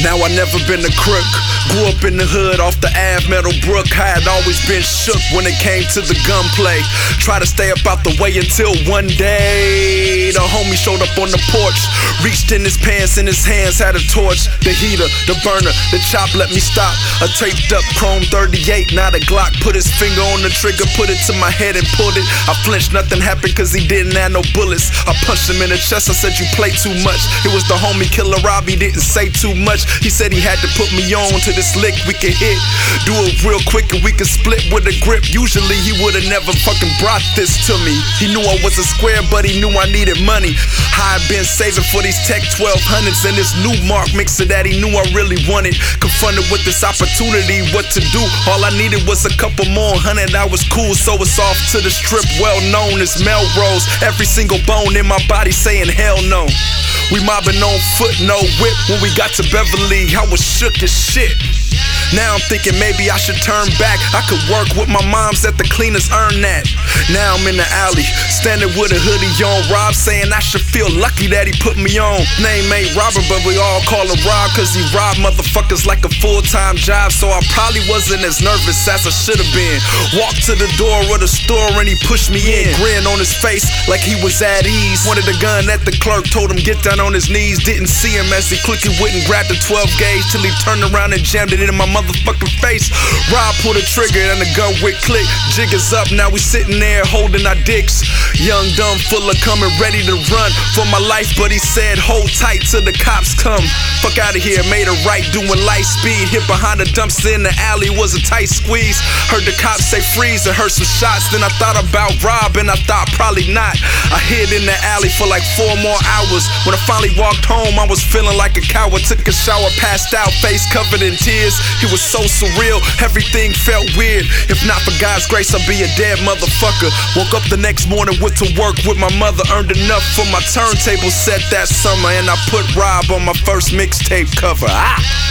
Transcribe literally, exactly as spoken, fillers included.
Now I never been a crook. Grew up in the hood off the Ave Meadowbrook. I had always been shook when it came to the gunplay. Try to stay up out the way until one day the homie showed up on the porch. Reached in his pants, in his hands had a torch. The heater, the burner, the chop let me stop. A taped up chrome thirty-eight, not a Glock. Put his finger on the trigger, put it to my head and pulled it. I flinched, nothing happened cause he didn't have no bullets. I punched him in the chest, I said you play too much. It was the homie Killer Rob, he didn't say too much. He said he had to put me on to this lick we can hit. Do it real quick and we can split with a grip. Usually he would've never fucking brought this to me. He knew I was a square but he knew I needed money. I had been saving for these Tech twelve hundreds and this new Mark mixer that he knew I really wanted. Confronted with this opportunity, what to do? All I needed was a couple more hundred, I was cool. So it's off to the strip, well known as Melrose. Every single bone in my body saying hell no. We mobbing on foot, no whip. When we got to Beverly, I was shook as shit. Now I'm thinking maybe I should turn back. I could work with my moms at the cleaners, earn that. Now I'm in the alley, standing with a hoodie on. Rob saying I should feel lucky that he put me on. Name ain't Robert, but we all call him Rob, cause he robbed motherfuckers like a full-time job. So I probably wasn't as nervous as I should've been. Walked to the door of the store and he pushed me in. Grin on his face like he was at ease. Wanted a gun at the clerk, told him get down on his knees. Didn't see him as he quickly went and grabbed the twelve gauge till he turned around and jammed it in my motherfucking face. Rob pulled a trigger and the gun went click. Jig is up, now we sitting there holding our dicks. Young, dumb, full of coming, ready to run for my life, but he said hold tight till the cops come. Fuck out of here, made a right, doing light speed. Hit behind the dumpster in the alley, was a tight squeeze. Heard the cops say freeze and heard some shots. Then I thought about Rob and I thought probably not. I hid in the alley for like four more hours. When I finally walked home, I was feeling like a coward. Took a shower, passed out, face covered in tears. It was so surreal, everything felt weird. If not for God's grace, I'd be a dead motherfucker. Woke up the next morning, went to work with my mother. Earned enough for my turntable set that summer, and I put Rob on my first mixtape cover. Ah!